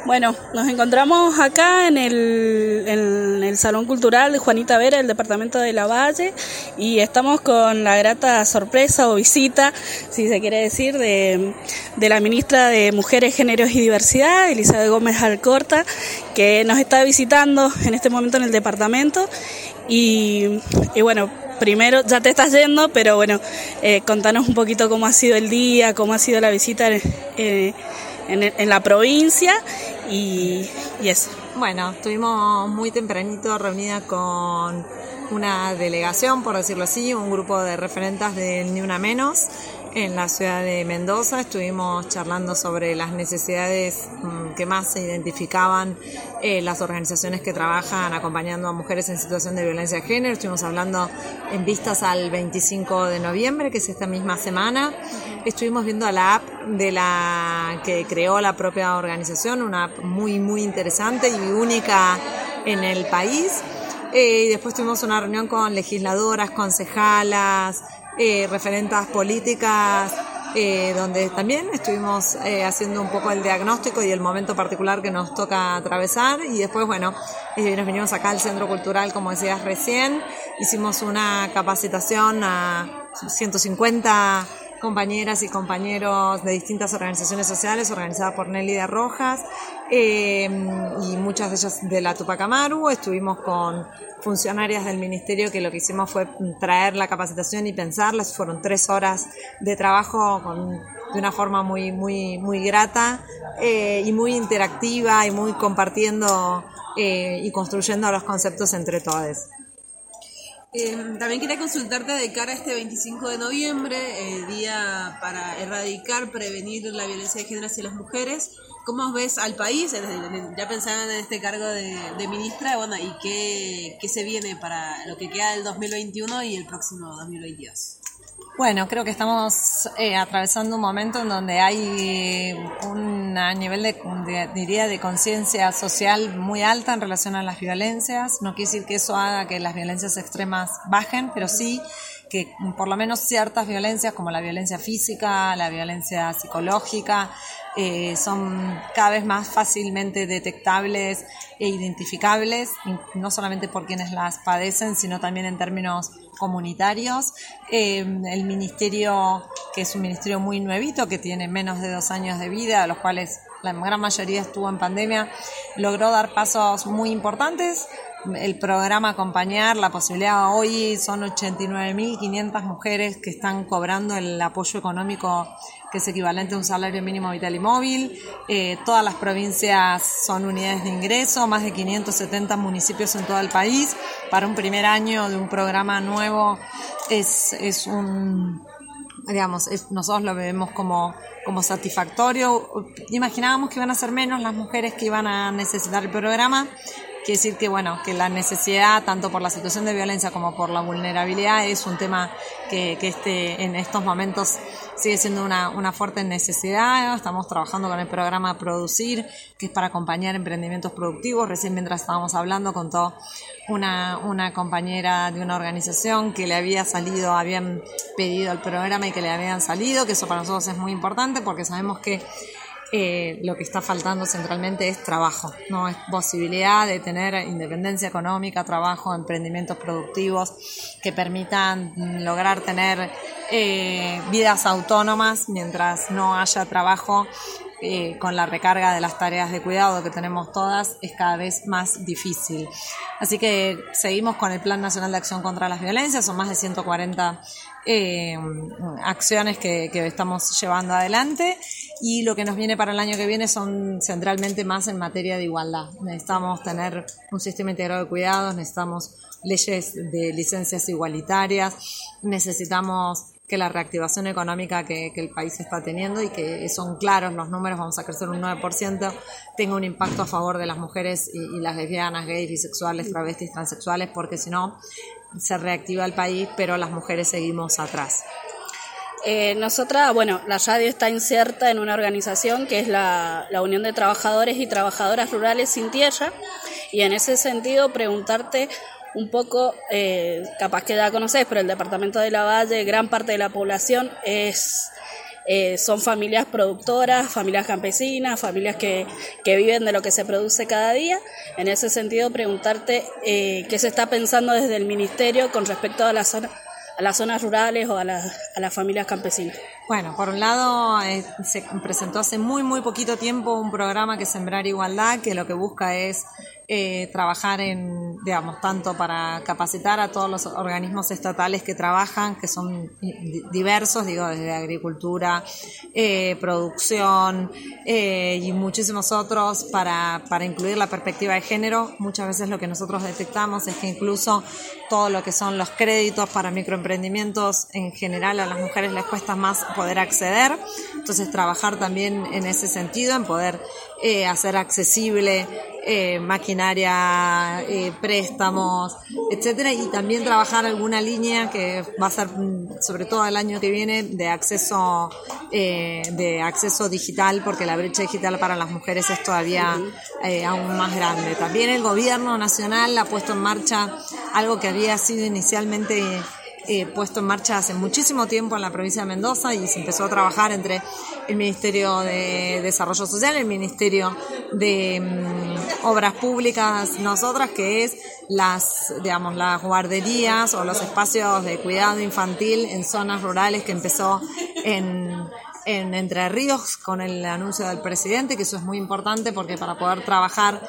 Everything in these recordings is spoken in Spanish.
Bueno, nos encontramos acá en el Salón Cultural de Juanita Vera, del departamento de Lavalle, y estamos con la grata sorpresa o visita, si se quiere decir, de la ministra de Mujeres, Géneros y Diversidad, Elizabeth Gómez Alcorta, que nos está visitando en este momento en el departamento. Y bueno, primero, ya te estás yendo, pero bueno, contanos un poquito cómo ha sido el día, cómo ha sido la visita en la provincia y eso. Bueno, estuvimos muy tempranito reunida con una delegación, por decirlo así, un grupo de referentas de Ni Una Menos en la ciudad de Mendoza. Estuvimos charlando sobre las necesidades que más se identificaban las organizaciones que trabajan acompañando a mujeres en situación de violencia de género. Estuvimos hablando en vistas al 25 de noviembre, que es esta misma semana. Estuvimos viendo la app de la que creó la propia organización, una app muy, muy interesante y única en el país. Y después tuvimos una reunión con legisladoras, concejalas, referentas políticas, donde también estuvimos haciendo un poco el diagnóstico y el momento particular que nos toca atravesar. Y después, bueno, nos vinimos acá al Centro Cultural, como decías recién, hicimos una capacitación a 150 compañeras y compañeros de distintas organizaciones sociales organizadas por Nelly de Rojas, y muchas de ellas de la Tupac Amaru. Estuvimos con funcionarias del ministerio, que lo que hicimos fue traer la capacitación y pensarlas. Fueron 3 horas de trabajo de una forma muy, muy, muy grata y muy interactiva y muy compartiendo y construyendo los conceptos entre todos. También quería consultarte de cara a este 25 de noviembre, día para erradicar, prevenir la violencia de género hacia las mujeres. ¿Cómo ves al país? Ya pensaban en este cargo de ministra, bueno, ¿y qué se viene para lo que queda del 2021 y el próximo 2022? Bueno, creo que estamos atravesando un momento en donde hay un nivel de conciencia social muy alta en relación a las violencias. No quiere decir que eso haga que las violencias extremas bajen, pero sí que por lo menos ciertas violencias, como la violencia física, la violencia psicológica, son cada vez más fácilmente detectables e identificables, no solamente por quienes las padecen, sino también en términos comunitarios. El ministerio, que es un ministerio muy nuevito, que tiene menos de 2 años de vida, de los cuales la gran mayoría estuvo en pandemia, logró dar pasos muy importantes. El programa Acompañar, la posibilidad, hoy son 89.500 mujeres que están cobrando el apoyo económico, que es equivalente a un salario mínimo vital y móvil. Todas las provincias son unidades de ingreso, más de 570 municipios en todo el país. Para un primer año de un programa nuevo es un, digamos, nosotros lo vemos como satisfactorio. Imaginábamos que iban a ser menos las mujeres que iban a necesitar el programa. Quiere decir que, bueno, que la necesidad, tanto por la situación de violencia como por la vulnerabilidad, es un tema que en estos momentos sigue siendo una fuerte necesidad. Estamos trabajando con el programa Producir, que es para acompañar emprendimientos productivos. Recién, mientras estábamos hablando, contó una compañera de una organización que habían pedido el programa y que le habían salido, que eso para nosotros es muy importante porque sabemos que lo que está faltando centralmente es trabajo, no es posibilidad de tener independencia económica, trabajo, emprendimientos productivos que permitan lograr tener vidas autónomas mientras no haya trabajo. Con la recarga de las tareas de cuidado que tenemos todas, es cada vez más difícil. Así que seguimos con el Plan Nacional de Acción contra las Violencias, son más de 140 acciones que estamos llevando adelante, y lo que nos viene para el año que viene son centralmente más en materia de igualdad. Necesitamos tener un sistema integrado de cuidados, necesitamos leyes de licencias igualitarias, necesitamos que la reactivación económica que el país está teniendo, y que son claros los números, vamos a crecer un 9%, tenga un impacto a favor de las mujeres y las lesbianas, gays, bisexuales, travestis, transexuales, porque si no se reactiva el país, pero las mujeres seguimos atrás. Nosotras, bueno, la radio está inserta en una organización que es la Unión de Trabajadores y Trabajadoras Rurales Sin Tierra, y en ese sentido preguntarte un poco, capaz que ya conocés, pero el departamento de Lavalle, gran parte de la población es son familias productoras, familias campesinas, familias que viven de lo que se produce cada día. En ese sentido, preguntarte qué se está pensando desde el Ministerio con respecto a las zonas rurales o a las familias campesinas. Bueno, por un lado se presentó hace muy poquito tiempo un programa que es Sembrar Igualdad, que lo que busca es trabajar tanto para capacitar a todos los organismos estatales que trabajan, que son diversos, desde agricultura, producción y muchísimos otros, para incluir la perspectiva de género. Muchas veces lo que nosotros detectamos es que incluso todo lo que son los créditos para microemprendimientos, en general a las mujeres les cuesta más poder acceder. Entonces trabajar también en ese sentido, en poder hacer accesible maquinaria, préstamos, etcétera, y también trabajar alguna línea que va a ser sobre todo el año que viene de acceso digital, porque la brecha digital para las mujeres es todavía aún más grande. También el gobierno nacional ha puesto en marcha algo que había sido inicialmente puesto en marcha hace muchísimo tiempo en la provincia de Mendoza, y se empezó a trabajar entre el Ministerio de Desarrollo Social, el Ministerio de Obras Públicas, nosotras, que es las guarderías o los espacios de cuidado infantil en zonas rurales, que empezó en Entre Ríos con el anuncio del presidente, que eso es muy importante porque para poder trabajar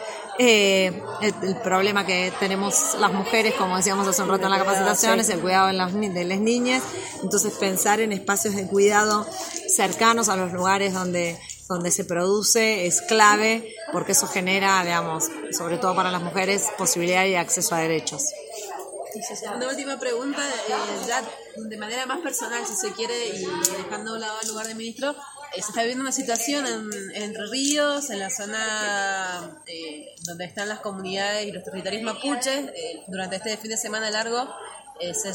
el problema que tenemos las mujeres, como decíamos hace un rato en la capacitación, es el cuidado de las niñas. Entonces pensar en espacios de cuidado cercanos a los lugares donde se produce es clave, porque eso genera, sobre todo para las mujeres, posibilidad y acceso a derechos. Una última pregunta, ya de manera más personal, si se quiere, y dejando a un lado el lugar de ministro. Se está viviendo una situación en Entre Ríos, en la zona donde están las comunidades y los territorios mapuches. Durante este fin de semana largo se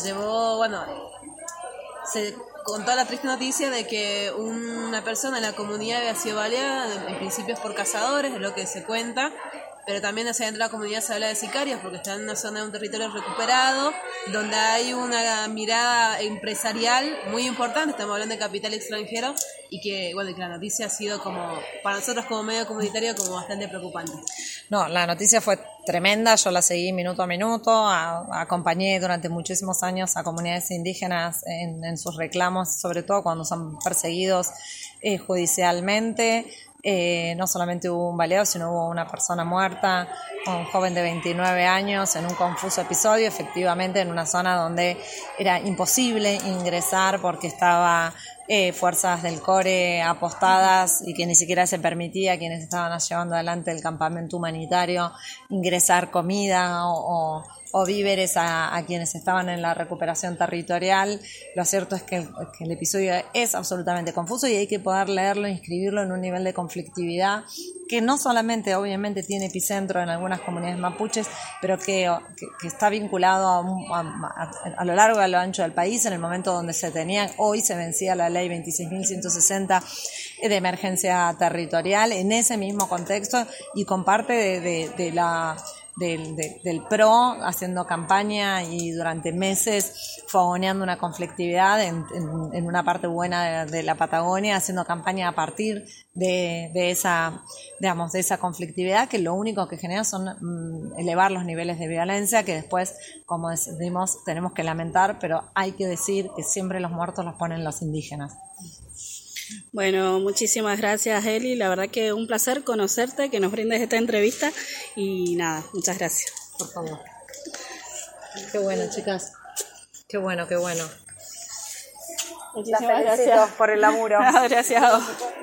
contó la triste noticia de que una persona en la comunidad había sido baleada, en principio es por cazadores, es lo que se cuenta. Pero también hacia dentro de la comunidad se habla de sicarios, porque está en una zona de un territorio recuperado, donde hay una mirada empresarial muy importante. Estamos hablando de capital extranjero, y que la noticia ha sido, como para nosotros como medio comunitario, como bastante preocupante. No, la noticia fue tremenda, yo la seguí minuto a minuto, acompañé durante muchísimos años a comunidades indígenas en sus reclamos, sobre todo cuando son perseguidos judicialmente. No solamente hubo un baleo, sino hubo una persona muerta, un joven de 29 años, en un confuso episodio, efectivamente en una zona donde era imposible ingresar porque estaba fuerzas del CORE apostadas, y que ni siquiera se permitía a quienes estaban llevando adelante el campamento humanitario ingresar comida o víveres a quienes estaban en la recuperación territorial. Lo cierto es que el episodio es absolutamente confuso, y hay que poder leerlo e inscribirlo en un nivel de conflictividad que no solamente obviamente tiene epicentro en algunas comunidades mapuches, pero que está vinculado a lo largo y a lo ancho del país. En el momento donde hoy se vencía la ley 26.160 de emergencia territorial, en ese mismo contexto, y con parte del PRO haciendo campaña y durante meses fogoneando una conflictividad en una parte buena de la Patagonia, haciendo campaña a partir de esa conflictividad, que lo único que genera son elevar los niveles de violencia, que después, como decimos, tenemos que lamentar, pero hay que decir que siempre los muertos los ponen los indígenas. Bueno, muchísimas gracias, Eli. La verdad que un placer conocerte, que nos brindes esta entrevista, y nada, muchas gracias. Por favor. Qué bueno, chicas. Qué bueno. Muchísimas gracias por el laburo. Gracias a vos.